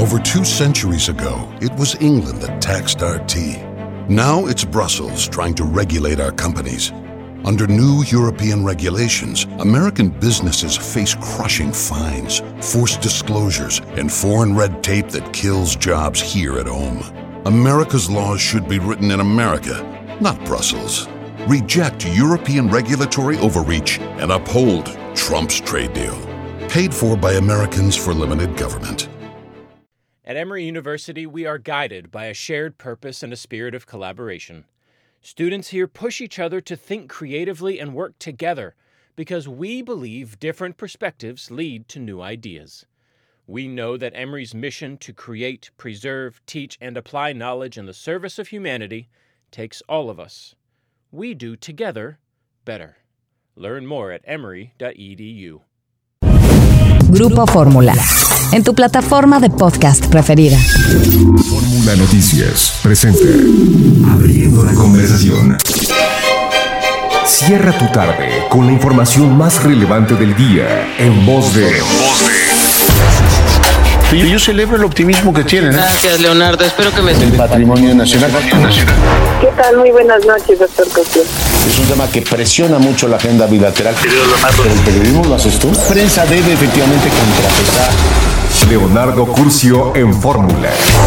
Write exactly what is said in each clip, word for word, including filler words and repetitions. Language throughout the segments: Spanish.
Over two centuries ago, it was England that taxed our tea. Now it's Brussels trying to regulate our companies. Under new European regulations, American businesses face crushing fines, forced disclosures, and foreign red tape that kills jobs here at home. America's laws should be written in America, not Brussels. Reject European regulatory overreach and uphold Trump's trade deal. Paid for by Americans for limited government. At Emory University, we are guided by a shared purpose and a spirit of collaboration. Students here push each other to think creatively and work together because we believe different perspectives lead to new ideas. We know that Emory's mission to create, preserve, teach, and apply knowledge in the service of humanity takes all of us. We do together better. Learn more at emory dot e d u. Grupo Fórmula, en tu plataforma de podcast preferida. Fórmula Noticias presenta Abriendo la Conversación. Cierra tu tarde con la información más relevante del día en voz de... En voz de... Yo celebro el optimismo que tienen. ¿eh? Gracias, Leonardo. Espero que me... El patrimonio nacional. ¿Qué tal? Muy buenas noches, doctor Cosío. Es un tema que presiona mucho la agenda bilateral. Pero el periodismo lo haces tú. La prensa debe efectivamente contrapesar. Leonardo Curcio en Fórmula.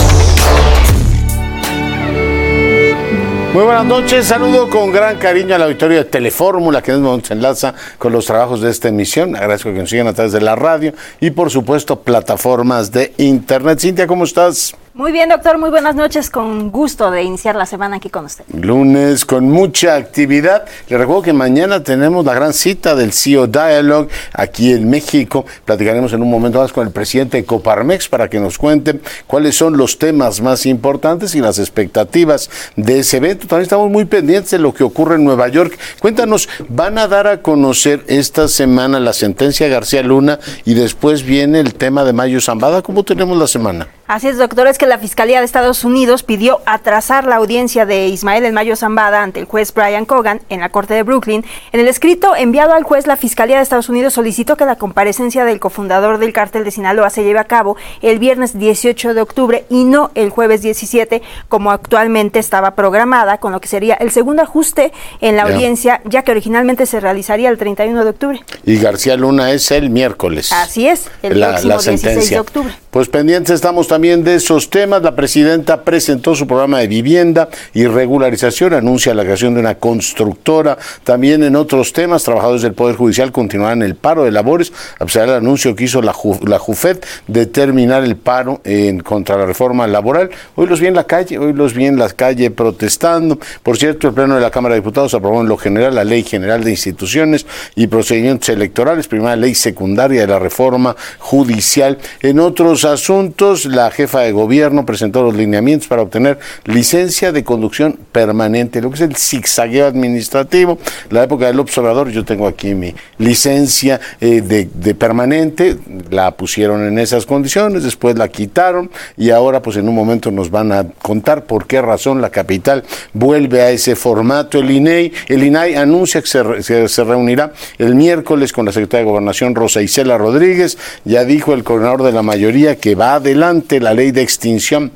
Muy buenas noches, saludo con gran cariño al auditorio de Telefórmula que en este momento se enlaza con los trabajos de esta emisión. Agradezco que nos sigan a través de la radio y por supuesto plataformas de internet. Cintia, ¿cómo estás? Muy bien, doctor, muy buenas noches, con gusto de iniciar la semana aquí con usted. Lunes con mucha actividad. Le recuerdo que mañana tenemos la gran cita del C E O Dialogue aquí en México. Platicaremos en un momento más con el presidente de Coparmex para que nos cuente cuáles son los temas más importantes y las expectativas de ese evento. También estamos muy pendientes de lo que ocurre en Nueva York. Cuéntanos, van a dar a conocer esta semana la sentencia de García Luna y después viene el tema de Mayo Zambada. ¿Cómo tenemos la semana? Así es, doctor, es que la Fiscalía de Estados Unidos pidió atrasar la audiencia de Ismael El Mayo Zambada ante el juez Brian Cogan en la Corte de Brooklyn. En el escrito enviado al juez, la Fiscalía de Estados Unidos solicitó que la comparecencia del cofundador del Cártel de Sinaloa se lleve a cabo el viernes dieciocho de octubre y no el jueves diecisiete, como actualmente estaba programada, con lo que sería el segundo ajuste en la yeah. audiencia, ya que originalmente se realizaría el treinta y uno de octubre. Y García Luna es el miércoles. Así es, el la, próximo la dieciséis de octubre. Pues pendientes estamos también de esos temas. La presidenta presentó su programa de vivienda y regularización, anuncia la creación de una constructora. También en otros temas, trabajadores del Poder Judicial continuarán el paro de labores, a pesar del anuncio que hizo la, la JUFET de terminar el paro en contra la reforma laboral. Hoy los vi en la calle, hoy los vi en la calle protestando. Por cierto, el Pleno de la Cámara de Diputados aprobó en lo general la Ley General de Instituciones y Procedimientos Electorales, primera ley secundaria de la reforma judicial. En otros asuntos, la jefa de gobierno presentó los lineamientos para obtener licencia de conducción permanente, lo que es el zigzagueo administrativo. La época del observador, yo tengo aquí mi licencia eh, de, de permanente, la pusieron en esas condiciones, después la quitaron y ahora pues en un momento nos van a contar por qué razón la capital vuelve a ese formato. El I N E I, el I N A I anuncia que se, se, se reunirá el miércoles con la secretaria de Gobernación Rosa Isela Rodríguez. Ya dijo el coordinador de la mayoría que va adelante la ley de extinción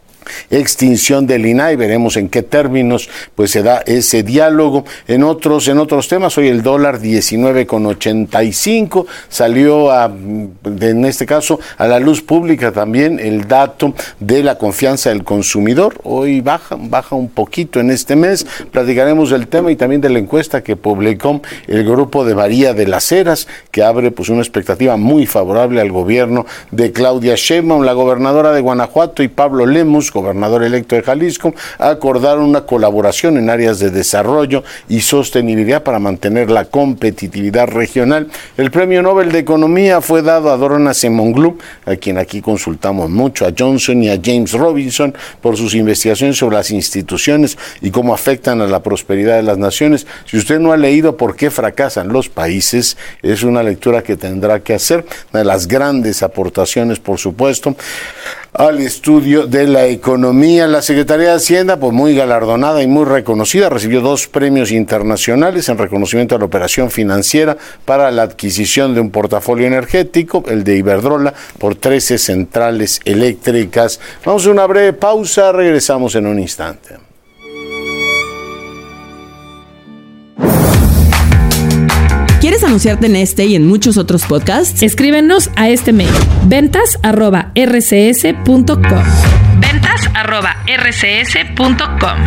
extinción del I N A I, veremos en qué términos pues se da ese diálogo. En otros en otros temas, hoy el dólar diecinueve con ochenta y cinco, salió a, en este caso a la luz pública también el dato de la confianza del consumidor. Hoy baja, baja un poquito en este mes. Platicaremos del tema y también de la encuesta que publicó el grupo de María de las Heras, que abre pues una expectativa muy favorable al gobierno de Claudia Sheinbaum. La gobernadora de Guanajuato y Pablo Lemus, gobernador electo de Jalisco, acordaron una colaboración en áreas de desarrollo y sostenibilidad para mantener la competitividad regional. El premio Nobel de Economía fue dado a Donna Simonglu, a quien aquí consultamos mucho, a Johnson y a James Robinson, por sus investigaciones sobre las instituciones y cómo afectan a la prosperidad de las naciones. Si usted no ha leído Por qué fracasan los países, es una lectura que tendrá que hacer, una de las grandes aportaciones, por supuesto. al estudio de la economía. La Secretaría de Hacienda, pues muy galardonada y muy reconocida, recibió dos premios internacionales en reconocimiento a la operación financiera para la adquisición de un portafolio energético, el de Iberdrola, por trece centrales eléctricas. Vamos a una breve pausa, regresamos en un instante. ¿Quieres anunciarte en este y en muchos otros podcasts? Escríbenos a este mail, ventas arroba r c s punto com. ventas arroba r c s punto com.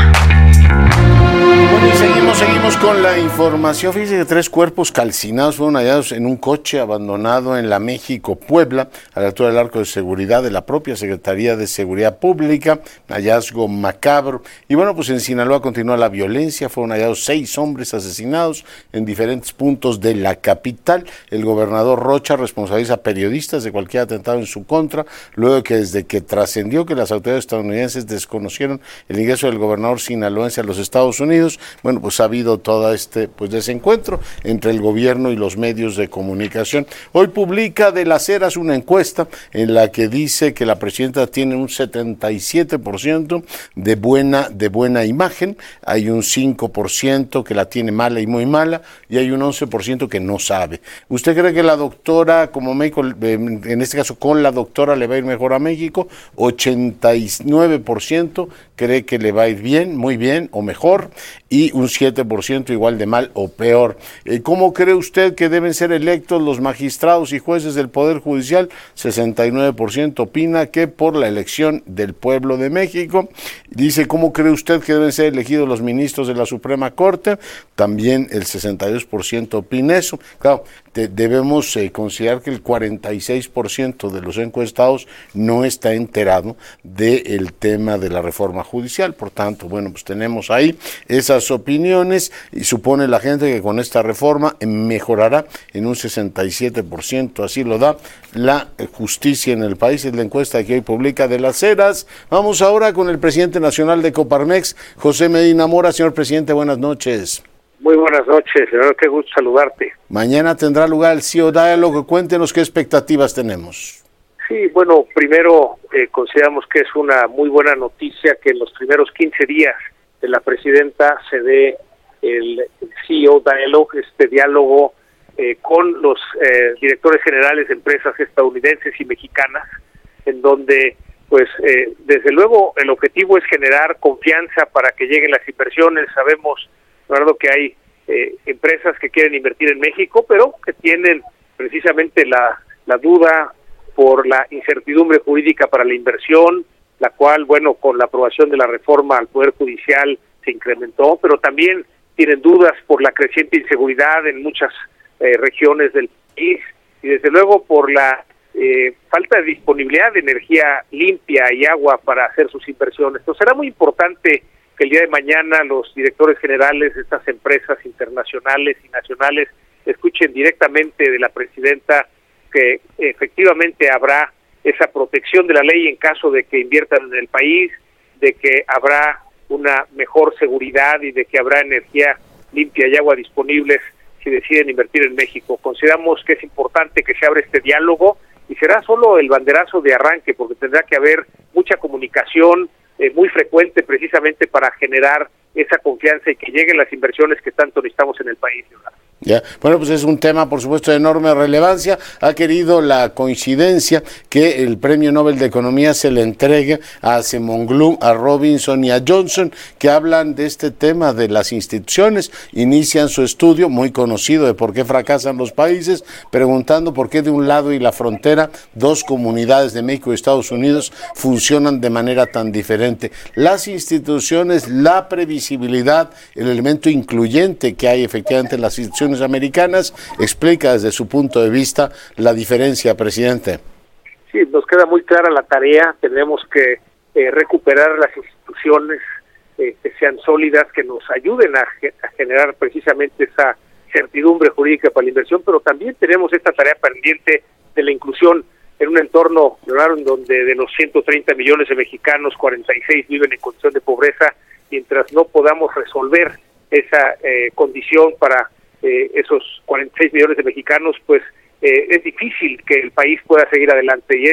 Bueno, y seguimos, seguimos con la información. Fíjense que tres cuerpos calcinados fueron hallados en un coche abandonado en la México-Puebla, a la altura del arco de seguridad de la propia Secretaría de Seguridad Pública. Hallazgo macabro. Y bueno, pues en Sinaloa continúa la violencia. Fueron hallados seis hombres asesinados en diferentes puntos de la capital. El gobernador Rocha responsabiliza a periodistas de cualquier atentado en su contra, luego de que desde que trascendió que las autoridades estadounidenses desconocieron el ingreso del gobernador sinaloense a los Estados Unidos, bueno, pues ha habido todo este pues desencuentro entre el gobierno y los medios de comunicación. Hoy publica De las Heras una encuesta en la que dice que la presidenta tiene un setenta y siete por ciento de buena, de buena imagen, hay un cinco por ciento que la tiene mala y muy mala, y hay un once por ciento que no sabe. ¿Usted cree que la doctora, como médico, en este caso con la doctora, le va a ir mejor a México? ochenta y nueve por ciento cree que le va a ir bien, muy bien o mejor, y un siete por ciento igual de mal o peor. ¿Cómo cree usted que deben ser electos los magistrados y jueces del Poder Judicial? sesenta y nueve por ciento opina que por la elección del pueblo de México. Dice, ¿cómo cree usted que deben ser elegidos los ministros de la Suprema Corte? También el sesenta y dos por ciento opina eso. Claro, de, debemos eh, considerar que el cuarenta y seis por ciento de los encuestados no está enterado del tema de la reforma judicial. Por tanto, bueno, pues tenemos ahí esas opiniones y supone la gente que con esta reforma mejorará en un sesenta y siete por ciento, así lo da la justicia en el país. Es la encuesta que hoy publica De las Heras. Vamos ahora con el presidente nacional de Coparmex, José Medina Mora. Señor presidente, buenas noches. Muy buenas noches, señor, qué gusto saludarte. Mañana tendrá lugar el C E O Dialogue. Cuéntenos qué expectativas tenemos. Sí, bueno, primero eh, consideramos que es una muy buena noticia que en los primeros quince días de la presidenta se dé el C E O Dialogue, este diálogo eh, con los eh, directores generales de empresas estadounidenses y mexicanas, en donde, pues, eh, desde luego el objetivo es generar confianza para que lleguen las inversiones. Sabemos, claro, que hay eh, empresas que quieren invertir en México, pero que tienen precisamente la, la duda por la incertidumbre jurídica para la inversión, la cual, bueno, con la aprobación de la reforma al Poder Judicial se incrementó, pero también tienen dudas por la creciente inseguridad en muchas eh, regiones del país y desde luego por la eh, falta de disponibilidad de energía limpia y agua para hacer sus inversiones. Entonces será muy importante que el día de mañana los directores generales de estas empresas internacionales y nacionales escuchen directamente de la presidenta que efectivamente habrá esa protección de la ley en caso de que inviertan en el país, de que habrá una mejor seguridad y de que habrá energía limpia y agua disponibles si deciden invertir en México. Consideramos que es importante que se abra este diálogo y será solo el banderazo de arranque, porque tendrá que haber mucha comunicación eh, muy frecuente precisamente para generar esa confianza y que lleguen las inversiones que tanto necesitamos en el país. Ya. Bueno, pues es un tema, por supuesto, de enorme relevancia. Ha querido la coincidencia que el Premio Nobel de Economía se le entregue a Simon Glum, a Robinson y a Johnson, que hablan de este tema de las instituciones. Inician su estudio, muy conocido, de por qué fracasan los países, preguntando por qué de un lado y la frontera, dos comunidades de México y Estados Unidos funcionan de manera tan diferente. Las instituciones, la previsibilidad, el elemento incluyente que hay efectivamente en las instituciones americanas, explica desde su punto de vista la diferencia, presidente. Sí, nos queda muy clara la tarea. Tenemos que eh, recuperar las instituciones eh, que sean sólidas, que nos ayuden a, a generar precisamente esa certidumbre jurídica para la inversión, pero también tenemos esta tarea pendiente de la inclusión en un entorno, Leonardo, en donde de los ciento treinta millones de mexicanos, cuarenta y seis viven en condición de pobreza. Mientras no podamos resolver esa eh, condición para Eh, esos cuarenta y seis millones de mexicanos, pues eh, es difícil que el país pueda seguir adelante, y es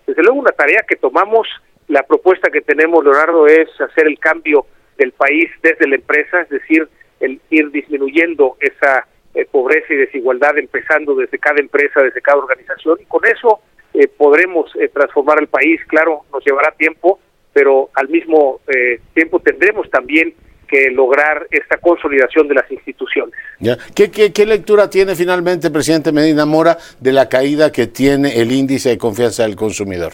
desde luego una tarea que tomamos. La propuesta que tenemos, Leonardo, es hacer el cambio del país desde la empresa, es decir, el ir disminuyendo esa eh, pobreza y desigualdad, empezando desde cada empresa, desde cada organización, y con eso eh, podremos eh, transformar el país. Claro, nos llevará tiempo, pero al mismo eh, tiempo tendremos también que lograr esta consolidación de las instituciones. Ya. ¿Qué, qué, ¿Qué lectura tiene finalmente, presidente Medina Mora, de la caída que tiene el índice de confianza del consumidor?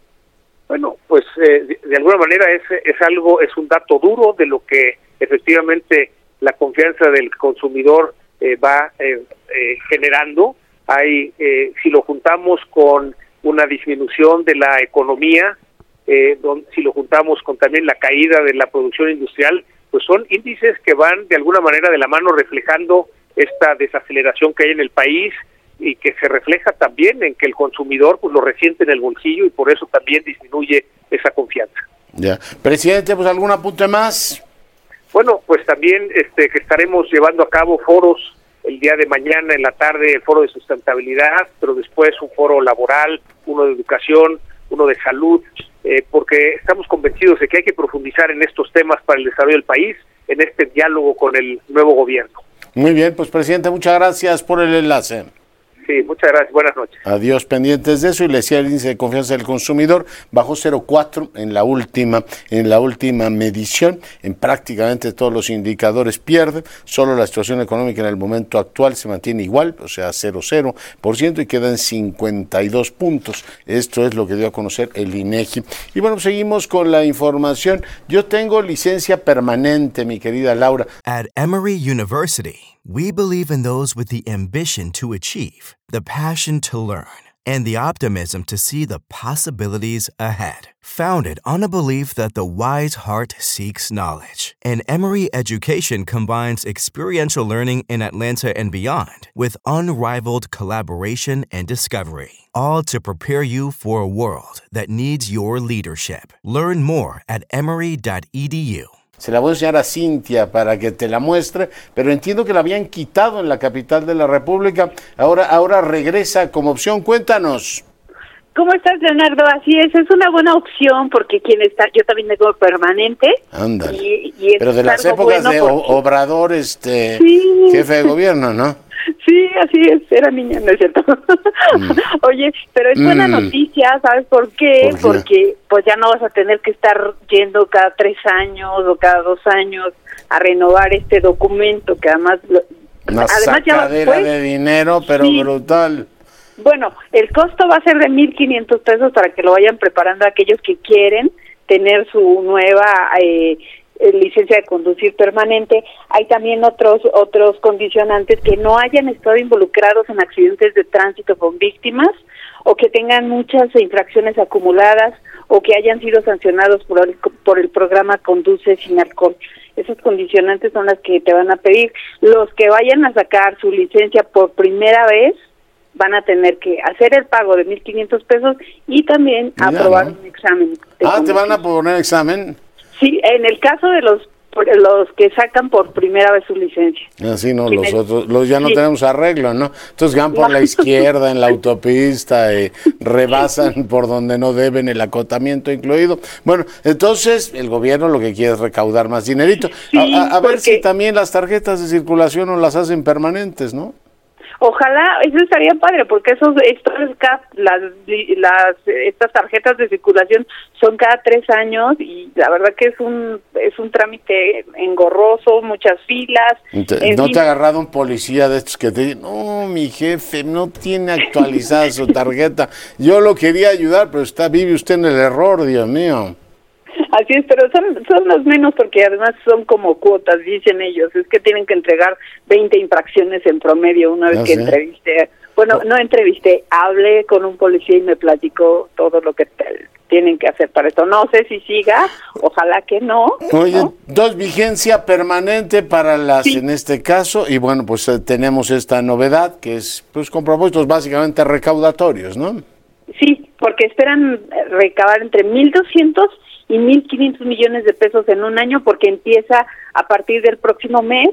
Bueno, pues eh, de, de alguna manera es, es algo, es un dato duro de lo que efectivamente la confianza del consumidor eh, va eh, eh, generando. Hay, eh, si lo juntamos con una disminución de la economía, eh, don, si lo juntamos con también la caída de la producción industrial, pues son índices que van de alguna manera de la mano reflejando esta desaceleración que hay en el país, y que se refleja también en que el consumidor pues lo resiente en el bolsillo, y por eso también disminuye esa confianza. Ya. Presidente, pues ¿algún apunte más? Bueno, pues también este que estaremos llevando a cabo foros el día de mañana en la tarde, el foro de sustentabilidad, pero después un foro laboral, uno de educación, uno de salud, eh, porque estamos convencidos de que hay que profundizar en estos temas para el desarrollo del país, en este diálogo con el nuevo gobierno. Muy bien, pues presidente, muchas gracias por el enlace. Sí, muchas gracias. Buenas noches. Adiós, pendientes de eso. Y le decía, el índice de confianza del consumidor bajó cero punto cuatro en la última en la última medición. En prácticamente todos los indicadores pierde. Solo la situación económica en el momento actual se mantiene igual, o sea, cero punto cero por ciento, y queda en cincuenta y dos puntos. Esto es lo que dio a conocer el INEGI. Y bueno, seguimos con la información. Yo tengo licencia permanente, mi querida Laura. At Emory University, we believe in those with the ambition to achieve, the passion to learn, and the optimism to see the possibilities ahead. Founded on a belief that the wise heart seeks knowledge, and Emory Education combines experiential learning in Atlanta and beyond with unrivaled collaboration and discovery, all to prepare you for a world that needs your leadership. Learn more at emory dot e d u. Se la voy a enseñar a Cintia para que te la muestre, pero entiendo que la habían quitado en la capital de la República. Ahora, ahora regresa como opción. Cuéntanos. ¿Cómo estás, Leonardo? Así es, es una buena opción porque quien está, yo también tengo permanente. Ándale. Y, y pero de las épocas bueno de porque... Obrador, este, sí. jefe de gobierno, ¿no? Sí, así es, era niña, ¿no es cierto? Mm. Oye, pero es buena mm. noticia, ¿sabes por qué? ¿Por qué? Porque pues ya no vas a tener que estar yendo cada tres años o cada dos años a renovar este documento, que además... Una además sacadera ya, pues, de dinero, pero sí. brutal. Bueno, el costo va a ser de mil quinientos pesos para que lo vayan preparando aquellos que quieren tener su nueva... Eh, licencia de conducir permanente. Hay también otros otros condicionantes: que no hayan estado involucrados en accidentes de tránsito con víctimas, o que tengan muchas infracciones acumuladas, o que hayan sido sancionados por el, por el programa Conduce Sin Alcohol. Esos condicionantes son las que te van a pedir. Los que vayan a sacar su licencia por primera vez van a tener que hacer el pago de mil quinientos pesos y también Mira, aprobar ¿no? un examen. Ah, ¿te van a poner examen? Sí, en el caso de los los que sacan por primera vez su licencia. Así no, los otros, los ya no sí. tenemos arreglo, ¿no? Entonces van por no. la izquierda en la autopista, eh, rebasan por donde no deben, el acotamiento incluido. Bueno, entonces el gobierno lo que quiere es recaudar más dinerito. Sí, a, a, a ver si también las tarjetas de circulación no las hacen permanentes, ¿no? Ojalá, eso estaría padre, porque esos estos las las estas tarjetas de circulación son cada tres años y la verdad que es un es un trámite engorroso, muchas filas. Te, ¿No fin. te ha agarrado un policía de estos que te dicen, no, mi jefe no tiene actualizada su tarjeta, yo lo quería ayudar, pero está vive usted en el error, Dios mío? Así es, pero son son los menos porque además son como cuotas, dicen ellos, es que tienen que entregar veinte infracciones en promedio una vez ¿Ah, que sí? entrevisté. Bueno, no entrevisté, hablé con un policía y me platicó todo lo que te, tienen que hacer para esto. No sé si siga, ojalá que no. Oye, ¿no? Dos, vigencia permanente para las, sí. en este caso, y bueno, pues eh, tenemos esta novedad que es, pues con propósitos básicamente recaudatorios, ¿no? Sí, porque esperan recabar entre mil doscientos y mil quinientos millones de pesos en un año, porque empieza a partir del próximo mes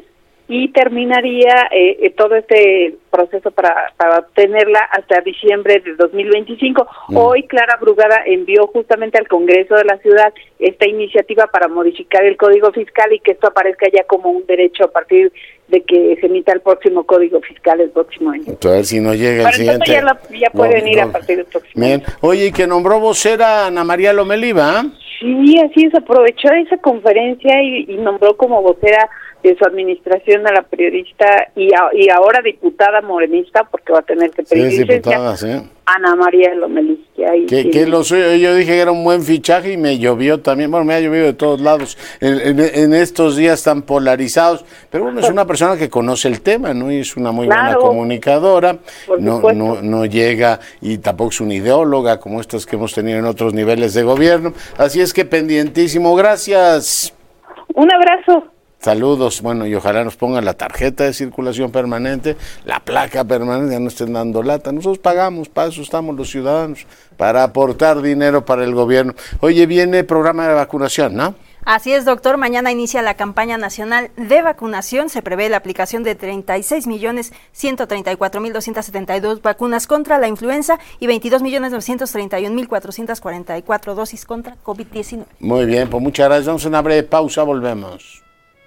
y terminaría eh, eh, todo este proceso para, para obtenerla hasta diciembre de dos mil veinticinco. Mm. Hoy Clara Brugada envió justamente al Congreso de la ciudad esta iniciativa para modificar el Código Fiscal y que esto aparezca ya como un derecho a partir de que se emita el próximo Código Fiscal el próximo año. A ver si no llega Pero el siguiente. Ya, lo, ya pueden no, ir no. a partir del próximo Bien. año. Oye, y que nombró vocera Ana María Lomeliva, ¿eh? Sí, así es, aprovechó esa conferencia y, y nombró como vocera de su administración a la periodista y, a, y ahora diputada morenista, porque va a tener que pedir sí, diputada, sí. Ana María Lomelí. Que, que, que lo suyo, yo dije que era un buen fichaje y me llovió también, bueno, me ha llovido de todos lados en, en, en estos días tan polarizados, pero bueno, es una persona que conoce el tema, ¿no? Y es una muy claro, buena comunicadora, no, no, no llega y tampoco es una ideóloga como estas que hemos tenido en otros niveles de gobierno, así es que pendientísimo, gracias. Un abrazo. Saludos, bueno, y ojalá nos pongan la tarjeta de circulación permanente, la placa permanente, ya no estén dando lata. Nosotros pagamos, para eso estamos los ciudadanos, para aportar dinero para el gobierno. Oye, viene programa de vacunación, ¿no? Así es, doctor. Mañana inicia la campaña nacional de vacunación. Se prevé la aplicación de treinta y seis millones ciento treinta y cuatro mil doscientos setenta y dos vacunas contra la influenza y veintidós millones novecientos treinta y un mil cuatrocientos cuarenta y cuatro dosis contra COVID diecinueve. Muy bien, pues muchas gracias. Vamos a una breve pausa, volvemos.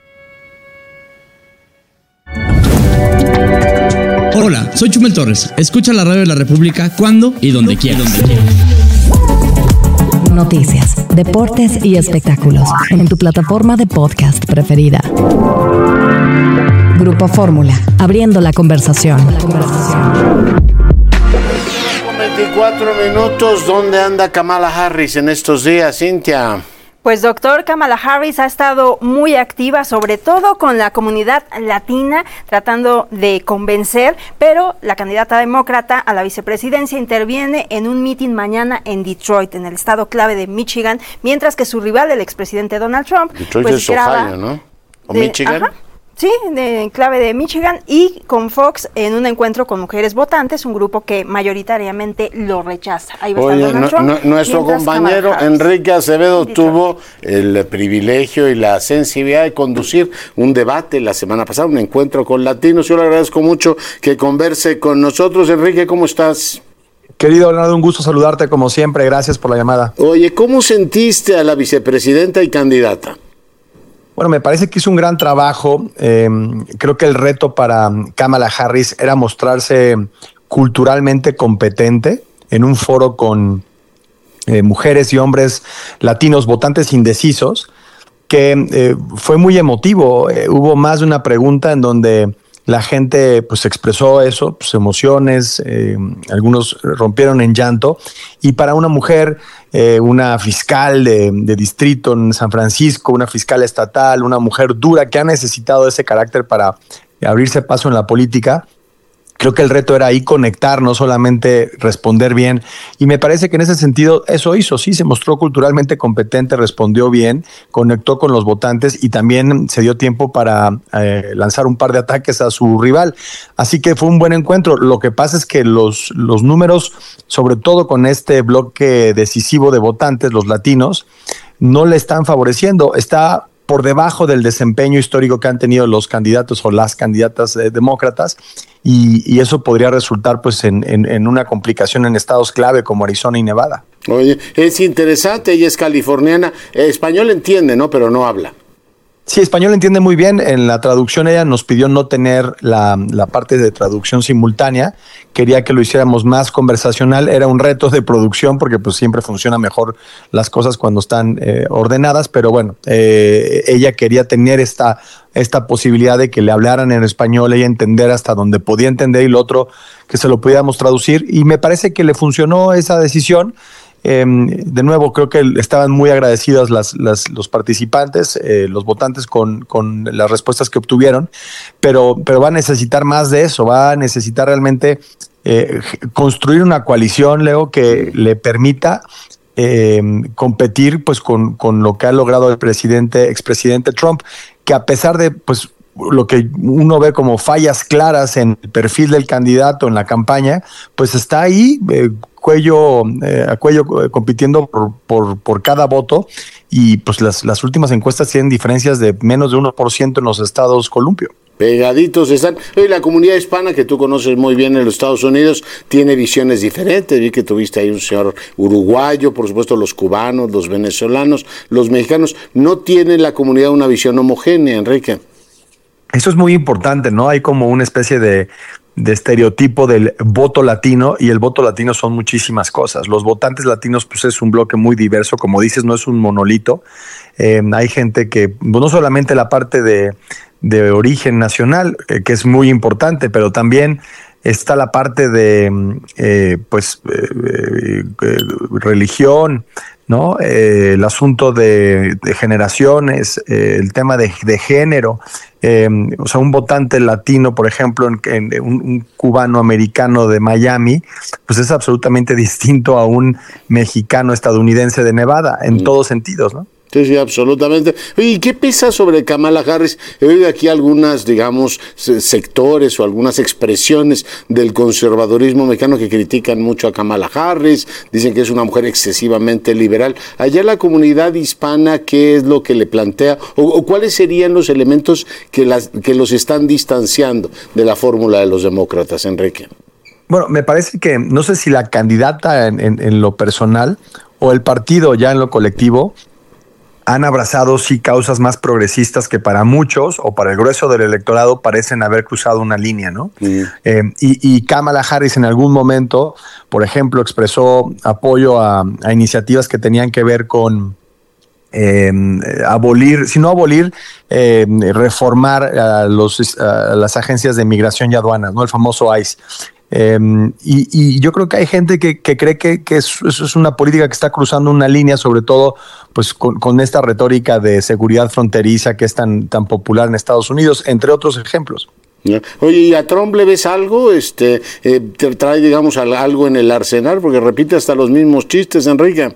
Hola, soy Chumel Torres. Escucha la radio de la República cuando y donde quieras. Noticias, deportes y espectáculos en tu plataforma de podcast preferida. Grupo Fórmula, abriendo la conversación. veinticuatro minutos, ¿dónde anda Kamala Harris en estos días, Cintia? Pues doctor, Kamala Harris ha estado muy activa, sobre todo con la comunidad latina, tratando de convencer, pero la candidata demócrata a la vicepresidencia interviene en un mitin mañana en Detroit, en el estado clave de Michigan, mientras que su rival, el expresidente Donald Trump, Detroit pues es Ohio, ¿no? ¿O de, Michigan? Ajá. Sí, de clave de Michigan, y con Fox en un encuentro con mujeres votantes, un grupo que mayoritariamente lo rechaza. Ahí va a estar Donald Trump, no, nuestro compañero Enrique Acevedo tuvo el privilegio y la sensibilidad de conducir un debate la semana pasada, un encuentro con latinos. Yo le agradezco mucho que converse con nosotros. Enrique, ¿cómo estás? Querido Leonardo, un gusto saludarte como siempre. Gracias por la llamada. Oye, ¿cómo sentiste a la vicepresidenta y candidata? Bueno, me parece que hizo un gran trabajo. Eh, creo que el reto para Kamala Harris era mostrarse culturalmente competente en un foro con eh, mujeres y hombres latinos, votantes indecisos, que eh, fue muy emotivo. Eh, hubo más de una pregunta en donde la gente pues expresó eso, pues, emociones, eh, algunos rompieron en llanto, y para una mujer, eh, una fiscal de, de distrito en San Francisco, una fiscal estatal, una mujer dura que ha necesitado ese carácter para abrirse paso en la política, creo que el reto era ahí conectar, no solamente responder bien, y me parece que en ese sentido eso hizo, sí, se mostró culturalmente competente, respondió bien, conectó con los votantes y también se dio tiempo para eh, lanzar un par de ataques a su rival, así que fue un buen encuentro. Lo que pasa es que los, los números, sobre todo con este bloque decisivo de votantes, los latinos, no le están favoreciendo, está por debajo del desempeño histórico que han tenido los candidatos o las candidatas eh, demócratas, y, y eso podría resultar pues en, en, en una complicación en estados clave como Arizona y Nevada. Oye, es interesante, ella es californiana, eh, español entiende, ¿no? Pero no habla. Sí, español entiende muy bien. En la traducción ella nos pidió no tener la, la parte de traducción simultánea. Quería que lo hiciéramos más conversacional. Era un reto de producción porque pues siempre funciona mejor las cosas cuando están eh, ordenadas. Pero bueno, eh, ella quería tener esta, esta posibilidad de que le hablaran en español, ella entender hasta donde podía entender y lo otro que se lo pudiéramos traducir. Y me parece que le funcionó esa decisión. Eh, de nuevo, creo que estaban muy agradecidos las, las, los participantes, eh, los votantes con, con las respuestas que obtuvieron, pero, pero va a necesitar más de eso, va a necesitar realmente eh, construir una coalición, Leo, que le permita eh, competir pues, con, con lo que ha logrado el presidente, expresidente Trump, que a pesar de pues, lo que uno ve como fallas claras en el perfil del candidato en la campaña, pues está ahí eh, cuello eh, a cuello eh, compitiendo por, por, por cada voto, y pues las, las últimas encuestas tienen diferencias de menos de uno por ciento en los estados columpio. Pegaditos están. Oye, la comunidad hispana que tú conoces muy bien en los Estados Unidos tiene visiones diferentes. Vi que tuviste ahí un señor uruguayo, por supuesto los cubanos, los venezolanos, los mexicanos. No tiene la comunidad una visión homogénea, Enrique. Eso es muy importante, ¿no? Hay como una especie de, de estereotipo del voto latino, y el voto latino son muchísimas cosas. Los votantes latinos, pues es un bloque muy diverso, como dices, no es un monolito. Eh, hay gente que, no solamente la parte de de origen nacional, eh, que es muy importante, pero también está la parte de eh, pues eh, eh, religión, ¿no? Eh, el asunto de, de generaciones, eh, el tema de, de género. Eh, o sea, un votante latino, por ejemplo, en, en un, un cubano americano de Miami, pues es absolutamente distinto a un mexicano estadounidense de Nevada, en mm. todos sentidos, ¿no? Sí, sí, absolutamente. ¿Y qué piensa sobre Kamala Harris? He oído aquí algunas, digamos, sectores o algunas expresiones del conservadurismo mexicano que critican mucho a Kamala Harris, dicen que es una mujer excesivamente liberal. Allá la comunidad hispana, ¿qué es lo que le plantea? ¿O, o cuáles serían los elementos que, las, que los están distanciando de la fórmula de los demócratas, Enrique? Bueno, me parece que, no sé si la candidata en, en, en lo personal o el partido ya en lo colectivo han abrazado sí causas más progresistas que para muchos o para el grueso del electorado parecen haber cruzado una línea, ¿no? Mm. Eh, y, y Kamala Harris en algún momento, por ejemplo, expresó apoyo a, a iniciativas que tenían que ver con eh, abolir, si no abolir, eh, reformar a, los, a las agencias de migración y aduanas, ¿no? El famoso ICE. Eh, y, y yo creo que hay gente que, que cree que, que eso es una política que está cruzando una línea, sobre todo pues con, con esta retórica de seguridad fronteriza que es tan, tan popular en Estados Unidos, entre otros ejemplos. Oye, ¿y a Trump le ves algo? Este, eh, ¿te trae, digamos, algo en el arsenal? Porque repite hasta los mismos chistes, Enrique.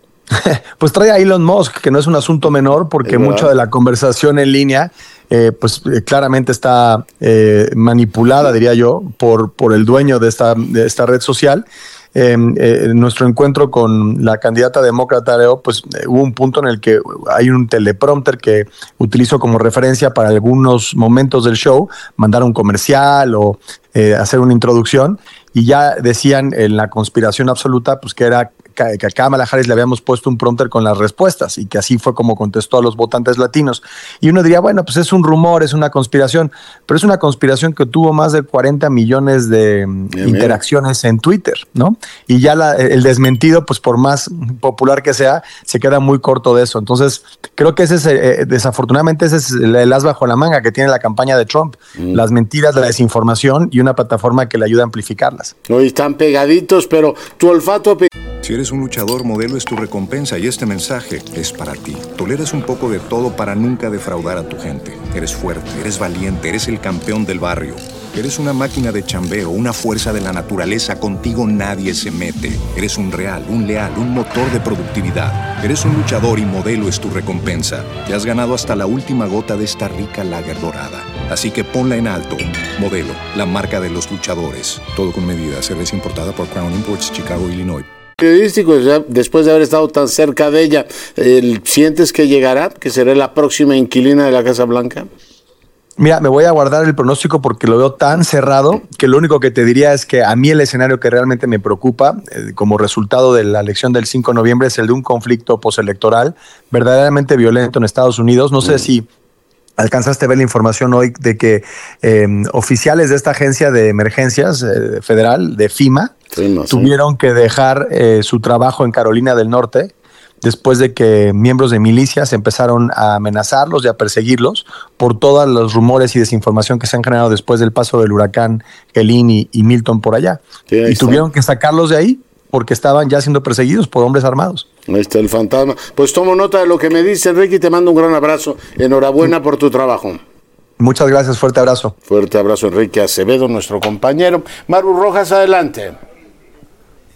Pues trae a Elon Musk, que no es un asunto menor, porque mucha de la conversación en línea Eh, pues eh, claramente está eh, manipulada, diría yo, por, por el dueño de esta, de esta red social. Eh, eh, nuestro encuentro con la candidata demócrata, Leo, pues eh, hubo un punto en el que hay un teleprompter que utilizo como referencia para algunos momentos del show, mandar un comercial o eh, hacer una introducción, y ya decían en la conspiración absoluta pues que era que a Kamala Harris le habíamos puesto un prompter con las respuestas y que así fue como contestó a los votantes latinos. Y uno diría, bueno, pues es un rumor, es una conspiración, pero es una conspiración que tuvo más de cuarenta millones de Bien, interacciones bien. en Twitter, ¿no? Y ya la, el desmentido, pues por más popular que sea, se queda muy corto de eso. Entonces, creo que ese es, eh, desafortunadamente, ese es el, el as bajo la manga que tiene la campaña de Trump. Mm. Las mentiras, la desinformación y una plataforma que le ayuda a amplificarlas. Hoy están pegaditos, pero tu olfato... Pe- Si eres un luchador, Modelo es tu recompensa y este mensaje es para ti. Toleras un poco de todo para nunca defraudar a tu gente. Eres fuerte, eres valiente, eres el campeón del barrio. Eres una máquina de chambeo, una fuerza de la naturaleza. Contigo nadie se mete. Eres un real, un leal, un motor de productividad. Eres un luchador y Modelo es tu recompensa. Te has ganado hasta la última gota de esta rica lager dorada. Así que ponla en alto. Modelo, la marca de los luchadores. Todo con medida. Cerveza importada por Crown Imports, Chicago, Illinois. Periodístico, ya después de haber estado tan cerca de ella, ¿el, ¿sientes que llegará, que será la próxima inquilina de la Casa Blanca? Mira, me voy a guardar el pronóstico porque lo veo tan cerrado que lo único que te diría es que a mí el escenario que realmente me preocupa eh, como resultado de la elección del cinco de noviembre es el de un conflicto postelectoral verdaderamente violento en Estados Unidos. No sé si alcanzaste a ver la información hoy de que eh, oficiales de esta agencia de emergencias eh, federal, de FEMA, sí, no, tuvieron sí. que dejar eh, su trabajo en Carolina del Norte después de que miembros de milicias empezaron a amenazarlos y a perseguirlos por todos los rumores y desinformación que se han generado después del paso del huracán Helene y, y Milton por allá. Sí, y está. Tuvieron que sacarlos de ahí porque estaban ya siendo perseguidos por hombres armados. Ahí está el fantasma. Pues tomo nota de lo que me dice, Enrique, y te mando un gran abrazo. Enhorabuena sí. por tu trabajo. Muchas gracias, fuerte abrazo. Fuerte abrazo, Enrique Acevedo, nuestro compañero. Maru Rojas, adelante.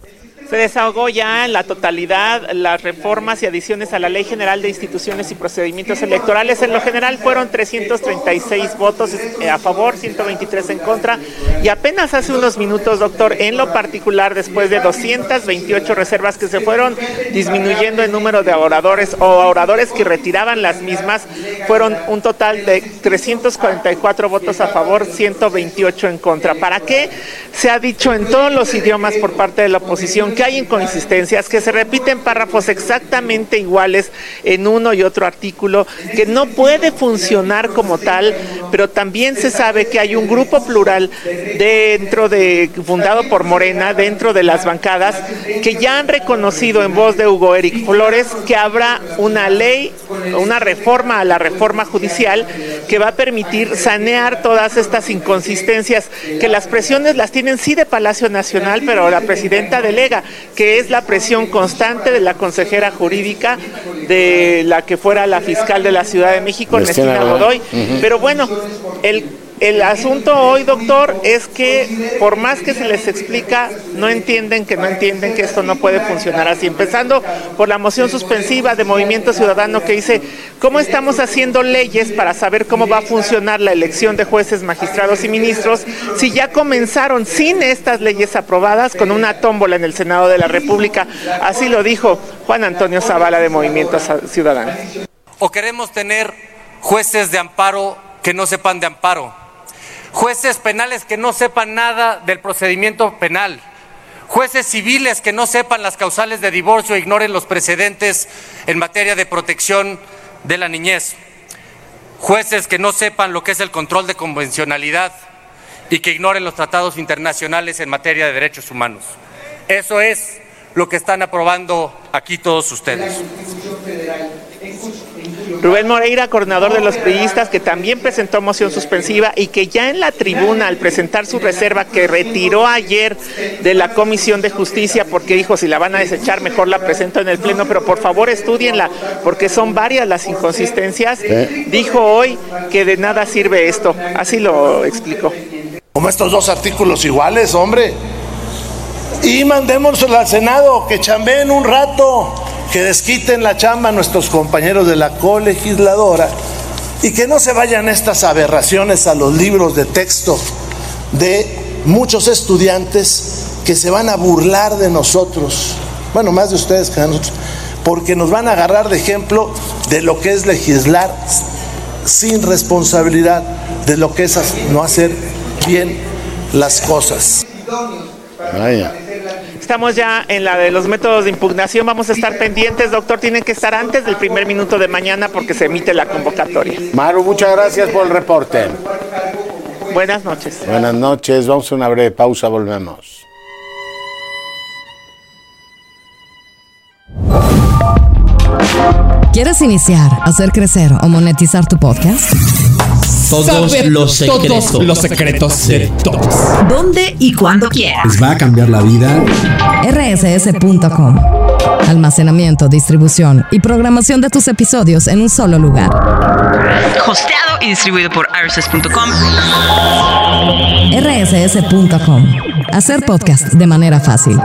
Se desahogó ya en la totalidad las reformas y adiciones a la Ley General de Instituciones y Procedimientos Electorales. En lo general fueron trescientos treinta y seis votos a favor, ciento veintitrés en contra, y apenas hace unos minutos, doctor, en lo particular, después de doscientas veintiocho reservas que se fueron disminuyendo el número de oradores o oradores que retiraban las mismas, fueron un total de trescientos cuarenta y cuatro votos a favor, ciento veintiocho en contra. ¿Para qué? Se ha dicho en todos los idiomas por parte de la oposición que hay inconsistencias, que se repiten párrafos exactamente iguales en uno y otro artículo, que no puede funcionar como tal, pero también se sabe que hay un grupo plural dentro de, fundado por Morena, dentro de las bancadas, que ya han reconocido en voz de Hugo Eric Flores que habrá una ley, una reforma a la reforma judicial que va a permitir sanear todas estas inconsistencias, que las presiones las tienen sí de Palacio Nacional, pero la presidenta delega, que es la presión constante de la consejera jurídica de la que fuera la fiscal de la Ciudad de México, Ernestina Godoy. Uh-huh. Pero bueno, el El asunto hoy, doctor, es que por más que se les explica, no entienden que no entienden que esto no puede funcionar así. Empezando por la moción suspensiva de Movimiento Ciudadano que dice, ¿cómo estamos haciendo leyes para saber cómo va a funcionar la elección de jueces, magistrados y ministros si ya comenzaron sin estas leyes aprobadas con una tómbola en el Senado de la República? Así lo dijo Juan Antonio Zavala de Movimiento Ciudadano. ¿O queremos tener jueces de amparo que no sepan de amparo? Jueces penales que no sepan nada del procedimiento penal, jueces civiles que no sepan las causales de divorcio e ignoren los precedentes en materia de protección de la niñez, jueces que no sepan lo que es el control de convencionalidad y que ignoren los tratados internacionales en materia de derechos humanos. Eso es lo que están aprobando aquí todos ustedes. Rubén Moreira, coordinador de los priistas, que también presentó moción suspensiva y que ya en la tribuna, al presentar su reserva que retiró ayer de la Comisión de Justicia, porque dijo, si la van a desechar, mejor la presento en el Pleno, pero por favor estudienla, porque son varias las inconsistencias, ¿Eh? dijo hoy que de nada sirve esto. Así lo explicó. Como estos dos artículos iguales, hombre. Y mandémoslo al Senado, que chambeen un rato, que desquiten la chamba a nuestros compañeros de la colegisladora y que no se vayan estas aberraciones a los libros de texto de muchos estudiantes que se van a burlar de nosotros, bueno, más de ustedes que de nosotros, porque nos van a agarrar de ejemplo de lo que es legislar sin responsabilidad, de lo que es no hacer bien las cosas. Vaya. Estamos ya en la de los métodos de impugnación. Vamos a estar pendientes, doctor. Tienen que estar antes del primer minuto de mañana porque se emite la convocatoria. Maru, muchas gracias por el reporte. Buenas noches. Buenas noches. Vamos a una breve pausa. Volvemos. ¿Quieres iniciar, hacer crecer o monetizar tu podcast? Todos Saber los secretos. Todos los secretos de todos. ¿Dónde y cuándo quieras? Les va a cambiar la vida. R S S punto com. Almacenamiento, distribución y programación de tus episodios en un solo lugar. Hosteado y distribuido por R S S punto com. R S S punto com. Hacer podcast de manera fácil.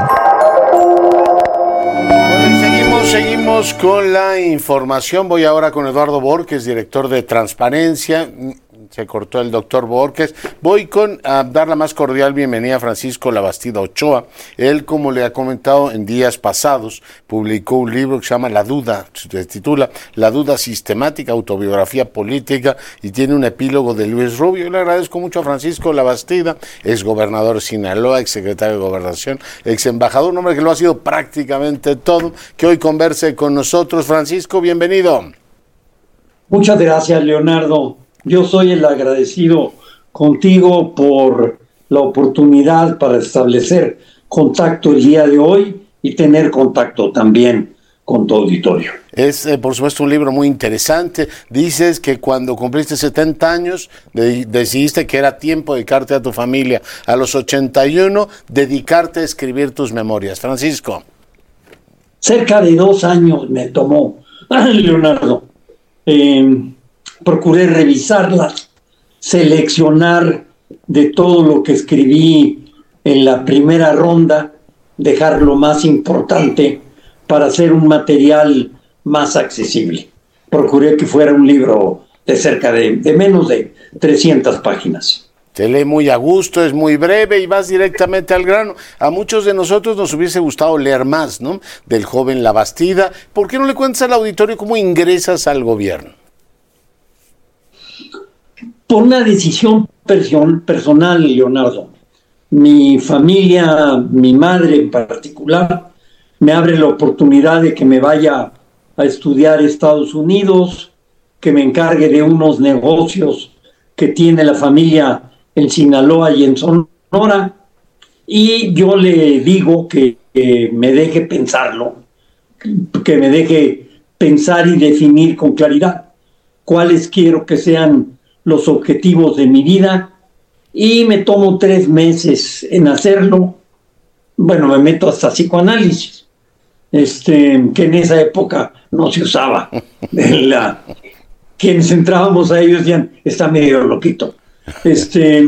Seguimos, seguimos con la información. Voy ahora con Eduardo Borges, director de Transparencia. Se cortó el doctor Borges. Voy con a dar la más cordial bienvenida a Francisco Labastida Ochoa. Él, como le ha comentado en días pasados, publicó un libro que se llama La Duda, se titula La Duda Sistemática, Autobiografía Política, y tiene un epílogo de Luis Rubio. Yo le agradezco mucho a Francisco Labastida, ex gobernador de Sinaloa, ex secretario de Gobernación, ex embajador, un hombre que lo ha sido prácticamente todo, que hoy converse con nosotros. Francisco, bienvenido. Muchas gracias, Leonardo. Yo soy el agradecido contigo por la oportunidad para establecer contacto el día de hoy y tener contacto también con tu auditorio. Es, eh, por supuesto, un libro muy interesante. Dices que cuando cumpliste setenta años, de, decidiste que era tiempo de dedicarte a tu familia. A los ochenta y uno, dedicarte a escribir tus memorias. Francisco. Cerca de dos años me tomó, Leonardo. Eh, Procuré revisarlas, seleccionar de todo lo que escribí en la primera ronda dejar lo más importante para hacer un material más accesible. Procuré que fuera un libro de cerca de, de menos de trescientas páginas. Se lee muy a gusto, es muy breve y vas directamente al grano. A muchos de nosotros nos hubiese gustado leer más, ¿no?, del joven Labastida. ¿Por qué no le cuentas al auditorio cómo ingresas al gobierno? Por una decisión person- personal, Leonardo. Mi familia, mi madre en particular, me abre la oportunidad de que me vaya a estudiar a Estados Unidos, que me encargue de unos negocios que tiene la familia en Sinaloa y en Sonora, y yo le digo que, que me deje pensarlo, que me deje pensar y definir con claridad cuáles quiero que sean los objetivos de mi vida, y me tomo tres meses en hacerlo. Bueno, me meto hasta psicoanálisis, este, que en esa época no se usaba. La, quienes entrábamos a ellos decían, está medio loquito. Este,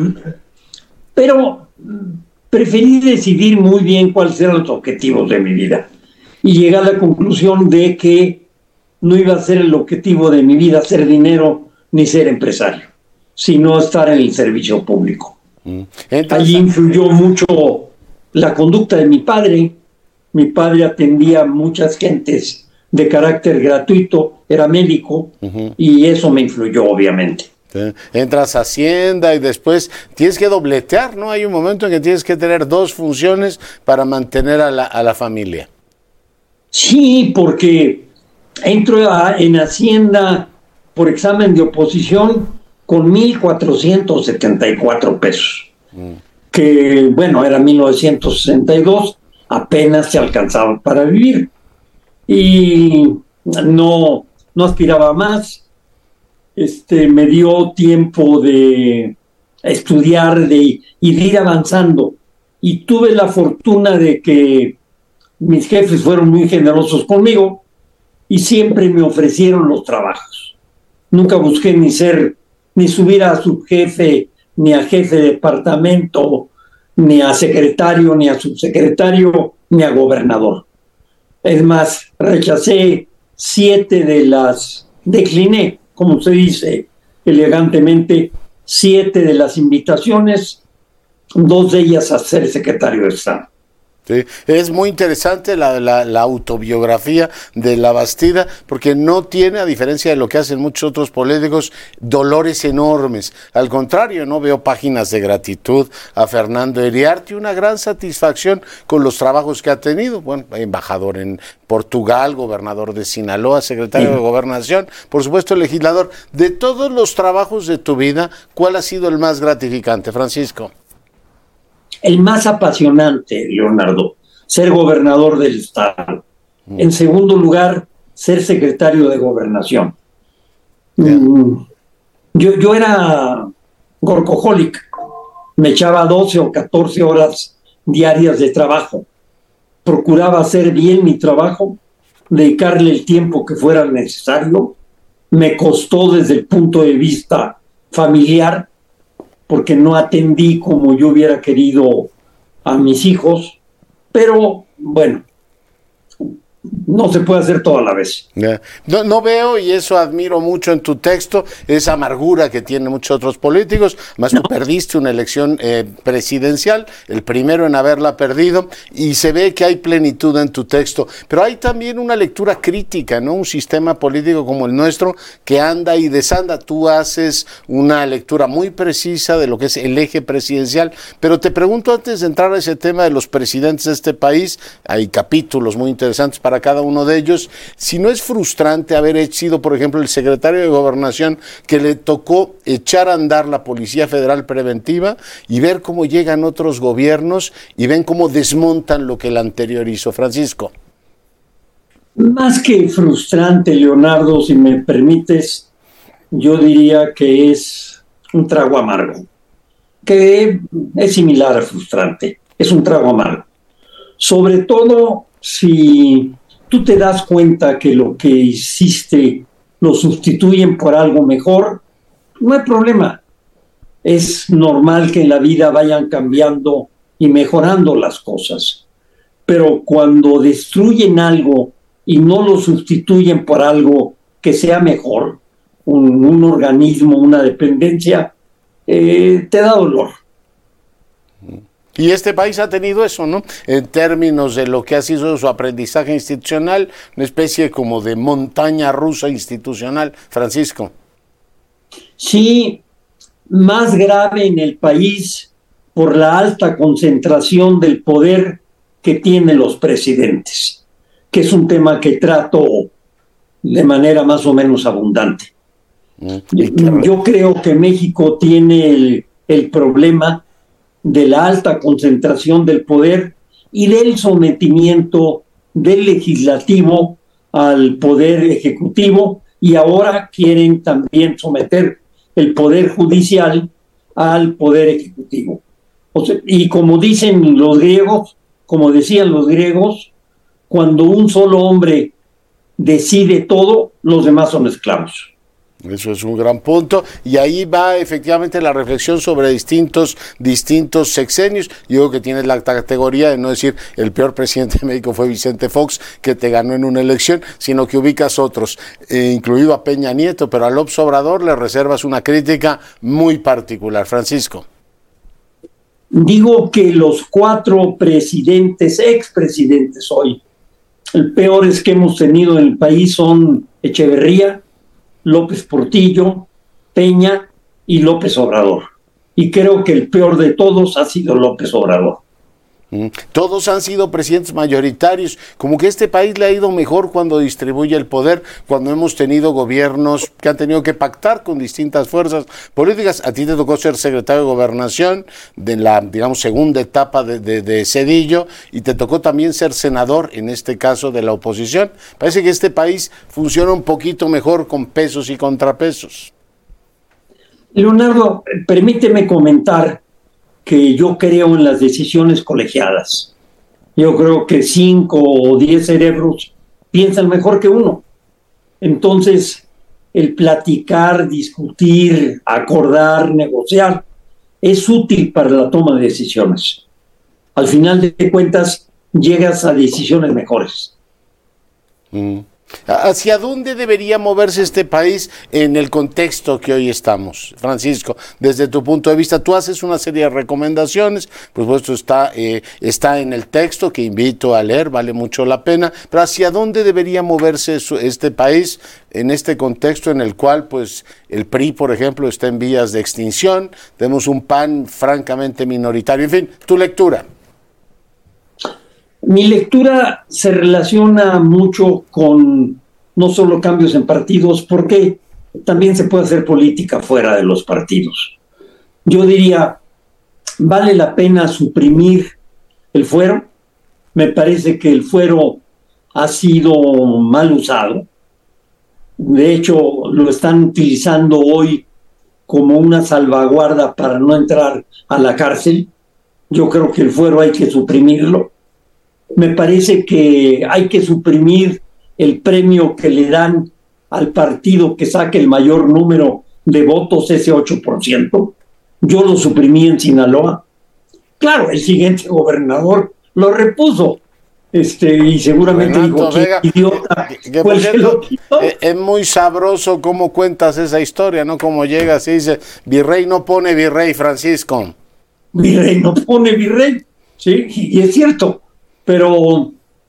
pero preferí decidir muy bien cuáles eran los objetivos de mi vida y llegué a la conclusión de que no iba a ser el objetivo de mi vida hacer dinero ni ser empresario, sino estar en el servicio público. Mm. Allí influyó mucho la conducta de mi padre. Mi padre atendía a muchas gentes de carácter gratuito, era médico, uh-huh. y eso me influyó, obviamente. Entras a Hacienda y después tienes que dobletear, ¿no? Hay un momento en que tienes que tener dos funciones para mantener a la, a la familia. Sí, porque entro a, en Hacienda por examen de oposición con mil cuatrocientos setenta y cuatro pesos, mm. que bueno, era mil novecientos sesenta y dos, apenas se alcanzaba para vivir. Y no, no aspiraba más. Este, me dio tiempo de estudiar de, y de ir avanzando. Y tuve la fortuna de que mis jefes fueron muy generosos conmigo y siempre me ofrecieron los trabajos. Nunca busqué ni ser, ni subir a subjefe, ni a jefe de departamento, ni a secretario, ni a subsecretario, ni a gobernador. Es más, rechacé siete de las, decliné, como se dice elegantemente, siete de las invitaciones, dos de ellas a ser secretario de Estado. Sí, es muy interesante la, la, la autobiografía de Labastida, porque no tiene, a diferencia de lo que hacen muchos otros políticos, dolores enormes. Al contrario, no veo páginas de gratitud a Fernando Iriarte, una gran satisfacción con los trabajos que ha tenido. Bueno, embajador en Portugal, gobernador de Sinaloa, secretario sí. de Gobernación, por supuesto legislador. De todos los trabajos de tu vida, ¿cuál ha sido el más gratificante, Francisco? El más apasionante, Leonardo, ser gobernador del estado. Mm. En segundo lugar, ser secretario de Gobernación. Yeah. Mm, yo, yo era workaholic, me echaba doce o catorce horas diarias de trabajo. Procuraba hacer bien mi trabajo, dedicarle el tiempo que fuera necesario. Me costó desde el punto de vista familiar, porque no atendí como yo hubiera querido a mis hijos, pero bueno, no se puede hacer todo a la vez. Yeah. No, no veo, y eso admiro mucho en tu texto, esa amargura que tienen muchos otros políticos. Más no. Tú perdiste una elección eh, presidencial, el primero en haberla perdido, y se ve que hay plenitud en tu texto, pero hay también una lectura crítica, ¿no? Un sistema político como el nuestro que anda y desanda. Tú haces una lectura muy precisa de lo que es el eje presidencial, pero te pregunto, antes de entrar a ese tema de los presidentes de este país, hay capítulos muy interesantes para cada uno de ellos, si no es frustrante haber sido, por ejemplo, el secretario de Gobernación que le tocó echar a andar la Policía Federal Preventiva y ver cómo llegan otros gobiernos y ven cómo desmontan lo que el anterior hizo. Francisco. Más que frustrante, Leonardo, si me permites, yo diría que es un trago amargo, que es similar a frustrante, es un trago amargo. Sobre todo si tú te das cuenta que lo que hiciste lo sustituyen por algo mejor, no hay problema. Es normal que en la vida vayan cambiando y mejorando las cosas. pero cuando destruyen algo y no lo sustituyen por algo que sea mejor, un, un organismo, una dependencia, eh, te da dolor. Y este país ha tenido eso, ¿no? En términos de lo que ha sido su aprendizaje institucional, una especie como de montaña rusa institucional. Francisco. Sí, más grave en el país por la alta concentración del poder que tienen los presidentes, que es un tema que trato de manera más o menos abundante. Mm, Yo creo que México tiene el, el problema de la alta concentración del poder y del sometimiento del legislativo al poder ejecutivo, y ahora quieren también someter el poder judicial al poder ejecutivo. O sea, y como dicen los griegos, como decían los griegos, cuando un solo hombre decide todo, los demás son esclavos. Eso es un gran punto, y ahí va efectivamente la reflexión sobre distintos distintos sexenios. Yo creo que tienes la categoría de no decir el peor presidente de México fue Vicente Fox, que te ganó en una elección, sino que ubicas otros, eh, incluido a Peña Nieto, pero a López Obrador le reservas una crítica muy particular. Francisco. Digo que los cuatro presidentes, expresidentes hoy, el peores que hemos tenido en el país son Echeverría, López Portillo, Peña y López Obrador. Y creo que el peor de todos ha sido López Obrador. Todos han sido presidentes mayoritarios. Como que este país le ha ido mejor cuando distribuye el poder, cuando hemos tenido gobiernos que han tenido que pactar con distintas fuerzas políticas. A ti te tocó ser secretario de Gobernación de la, digamos, segunda etapa de, de, de Zedillo, y te tocó también ser senador, en este caso de la oposición. Parece que este país funciona un poquito mejor con pesos y contrapesos. Leonardo, permíteme comentar que yo creo en las decisiones colegiadas. Yo creo que cinco o diez cerebros piensan mejor que uno. Entonces, el platicar, discutir, acordar, negociar, es útil para la toma de decisiones. Al final de cuentas, llegas a decisiones mejores. Mm. ¿Hacia dónde debería moverse este país en el contexto que hoy estamos? Francisco, desde tu punto de vista, tú haces una serie de recomendaciones, por supuesto está, eh, está en el texto que invito a leer, vale mucho la pena, pero ¿hacia dónde debería moverse este país en este contexto en el cual pues el P R I, por ejemplo, está en vías de extinción, tenemos un P A N francamente minoritario, en fin, tu lectura? Mi lectura se relaciona mucho con no solo cambios en partidos, porque también se puede hacer política fuera de los partidos. Yo diría, ¿vale la pena suprimir el fuero? Me parece que el fuero ha sido mal usado. De hecho, lo están utilizando hoy como una salvaguarda para no entrar a la cárcel. Yo creo que el fuero hay que suprimirlo. Me parece que hay que suprimir el premio que le dan al partido que saque el mayor número de votos, ese ocho por ciento. Yo lo suprimí en Sinaloa. Claro, el siguiente gobernador lo repuso. Este, y seguramente Renato, digo, Vega, idiota. que, que por cierto, es, es muy sabroso cómo cuentas esa historia, ¿no? Como llegas y dice, virrey no pone virrey, Francisco. Virrey no pone virrey, sí, y, y es cierto. Pero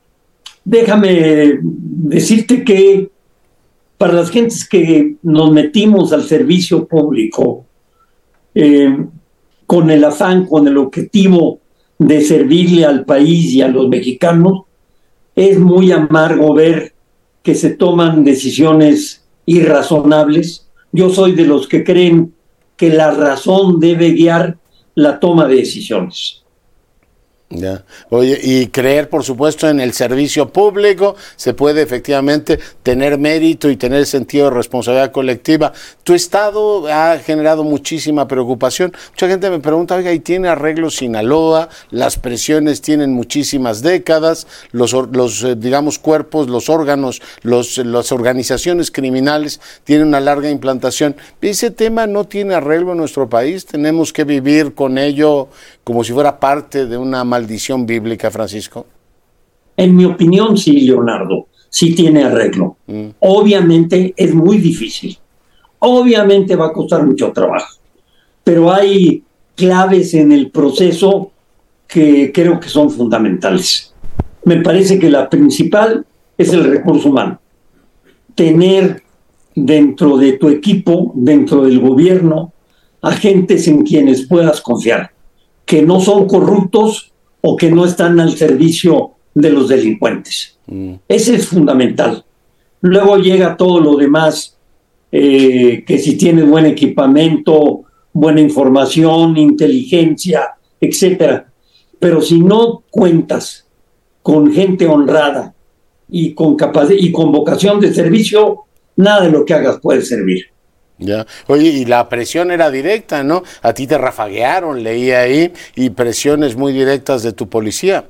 déjame decirte que para las gentes que nos metimos al servicio público eh, con el afán, con el objetivo de servirle al país y a los mexicanos, es muy amargo ver que se toman decisiones irrazonables. Yo soy de los que creen que la razón debe guiar la toma de decisiones. Ya. Oye, y creer, por supuesto, en el servicio público, se puede efectivamente tener mérito y tener sentido de responsabilidad colectiva. Tu estado ha generado muchísima preocupación. Mucha gente me pregunta, oiga, ¿y tiene arreglo Sinaloa? Las presiones tienen muchísimas décadas, los, los eh, digamos, cuerpos, los órganos, los, las organizaciones criminales tienen una larga implantación. Ese tema no tiene arreglo en nuestro país, tenemos que vivir con ello como si fuera parte de una maldición bíblica, Francisco. En mi opinión, sí, Leonardo, sí tiene arreglo. Mm. Obviamente es muy difícil. Obviamente va a costar mucho trabajo. Pero hay claves en el proceso que creo que son fundamentales. Me parece que la principal es el recurso humano. Tener dentro de tu equipo, dentro del gobierno, agentes en quienes puedas confiar, que no son corruptos o que no están al servicio de los delincuentes. Mm. Ese es fundamental. Luego llega todo lo demás, eh, que si tienes buen equipamiento, buena información, inteligencia, etcétera. Pero si no cuentas con gente honrada y con capacidad y con vocación de servicio, nada de lo que hagas puede servir. Ya. Oye, y la presión era directa, ¿no? A ti te rafaguearon, leí ahí, y presiones muy directas de tu policía.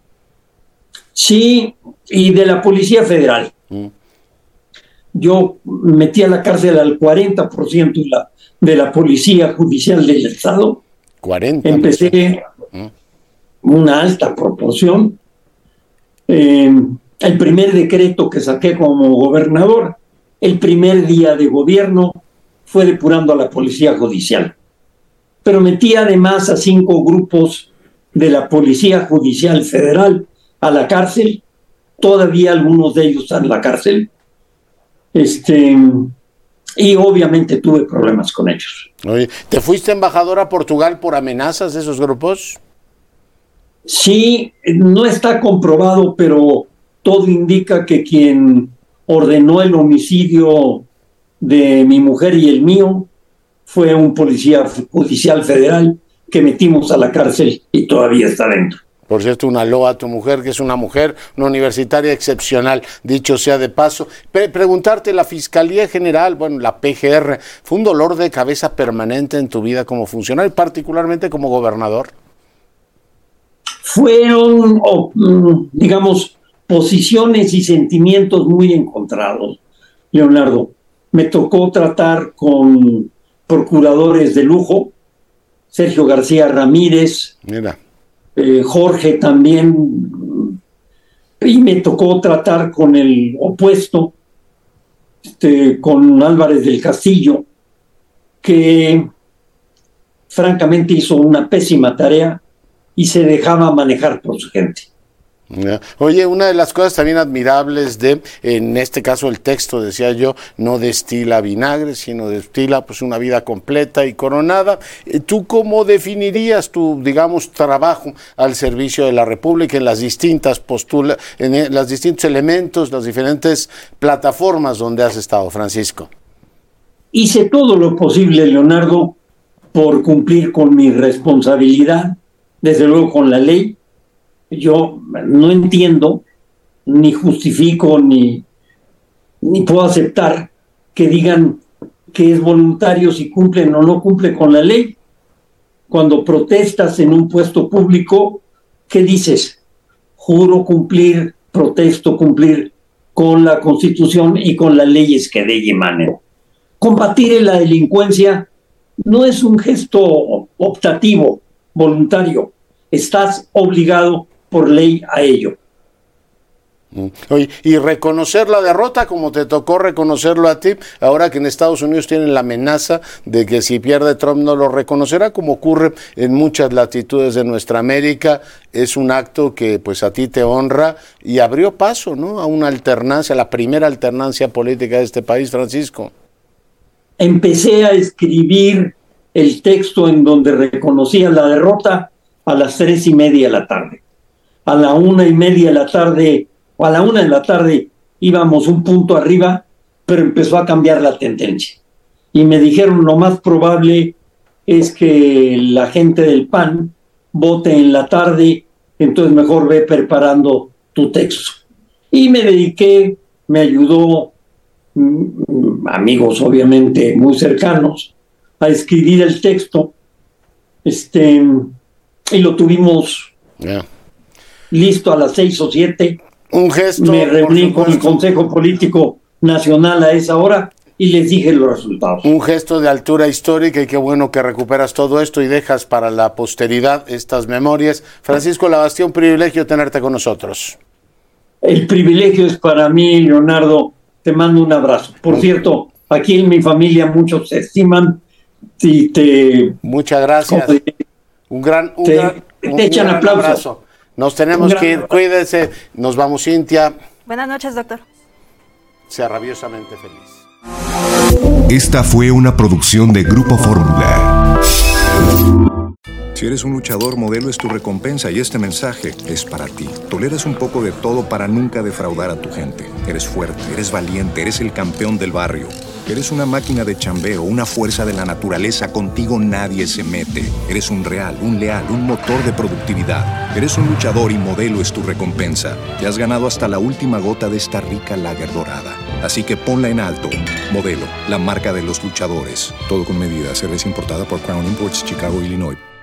Sí, y de la Policía Federal. Mm. Yo metí a la cárcel al cuarenta por ciento de la, de la Policía Judicial del Estado. cuarenta. Empecé mm. una alta proporción. Eh, el primer decreto que saqué como gobernador, el primer día de gobierno, fue depurando a la Policía Judicial. Pero metí además a cinco grupos de la Policía Judicial Federal a la cárcel. Todavía algunos de ellos están en la cárcel. Este, y obviamente tuve problemas con ellos. Oye, ¿te fuiste embajador a Portugal por amenazas de esos grupos? Sí, no está comprobado, pero todo indica que quien ordenó el homicidio de mi mujer y el mío fue un policía judicial federal que metimos a la cárcel y todavía está dentro. Por cierto, una loa a tu mujer, que es una mujer, una universitaria excepcional, dicho sea de paso. Pre- preguntarte, la Fiscalía General, bueno, la P G R, ¿fue un dolor de cabeza permanente en tu vida como funcionario, particularmente como gobernador? Fueron, oh, digamos, posiciones y sentimientos muy encontrados, Leonardo. Me tocó tratar con procuradores de lujo, Sergio García Ramírez, Mira. Eh, Jorge también, y me tocó tratar con el opuesto, este, con Álvarez del Castillo, que francamente hizo una pésima tarea y se dejaba manejar por su gente. Oye, una de las cosas también admirables de, en este caso el texto, decía yo, no destila vinagre, sino destila pues una vida completa y coronada. ¿Tú cómo definirías tu, digamos, trabajo al servicio de la República en las distintas postulas, en los distintos elementos, las diferentes plataformas donde has estado, Francisco? Hice todo lo posible, Leonardo, por cumplir con mi responsabilidad, desde luego con la ley. Yo no entiendo, ni justifico, ni, ni puedo aceptar que digan que es voluntario si cumplen o no cumple con la ley. Cuando protestas en un puesto público, ¿qué dices? Juro cumplir, protesto cumplir con la Constitución y con las leyes que de ella emanen. Combatir la delincuencia no es un gesto optativo, voluntario. Estás obligado por ley a ello. Oye, y reconocer la derrota como te tocó reconocerlo a ti, ahora que en Estados Unidos tienen la amenaza de que si pierde Trump no lo reconocerá, como ocurre en muchas latitudes de nuestra América. Es un acto que pues a ti te honra y abrió paso, ¿no?, a una alternancia, a la primera alternancia política de este país, Francisco. Empecé a escribir el texto en donde reconocía la derrota a las tres y media de la tarde. A la una y media de la tarde, o a la una de la tarde, íbamos un punto arriba, pero empezó a cambiar la tendencia. Y me dijeron, lo más probable es que la gente del P A N vote en la tarde, entonces mejor ve preparando tu texto. Y me dediqué, me ayudó, mm, amigos obviamente muy cercanos, a escribir el texto, este, y lo tuvimos... Yeah. Listo a las seis o siete. Un gesto. Me reuní con el Consejo Político Nacional a esa hora y les dije los resultados. Un gesto de altura histórica y qué bueno que recuperas todo esto y dejas para la posteridad estas memorias. Francisco Labastía, un privilegio tenerte con nosotros. el privilegio es para mí, Leonardo. Te mando un abrazo. Por cierto, aquí en mi familia muchos se estiman y te... Muchas gracias. Te, un gran, un te, gran, un, te echan un gran aplausos. abrazo. Nos tenemos que ir. Cuídense. Nos vamos, Cintia. Buenas noches, doctor. Sea rabiosamente feliz. Esta fue una producción de Grupo Fórmula. Si eres un luchador, Modelo es tu recompensa y este mensaje es para ti. Toleras un poco de todo para nunca defraudar a tu gente. Eres fuerte, eres valiente, eres el campeón del barrio. Eres una máquina de chambeo, una fuerza de la naturaleza. Contigo nadie se mete. Eres un real, un leal, un motor de productividad. Eres un luchador y Modelo es tu recompensa. Te has ganado hasta la última gota de esta rica lager dorada. Así que ponla en alto. Modelo, la marca de los luchadores. Todo con medida. Cerveza importada por Crown Imports, Chicago, Illinois.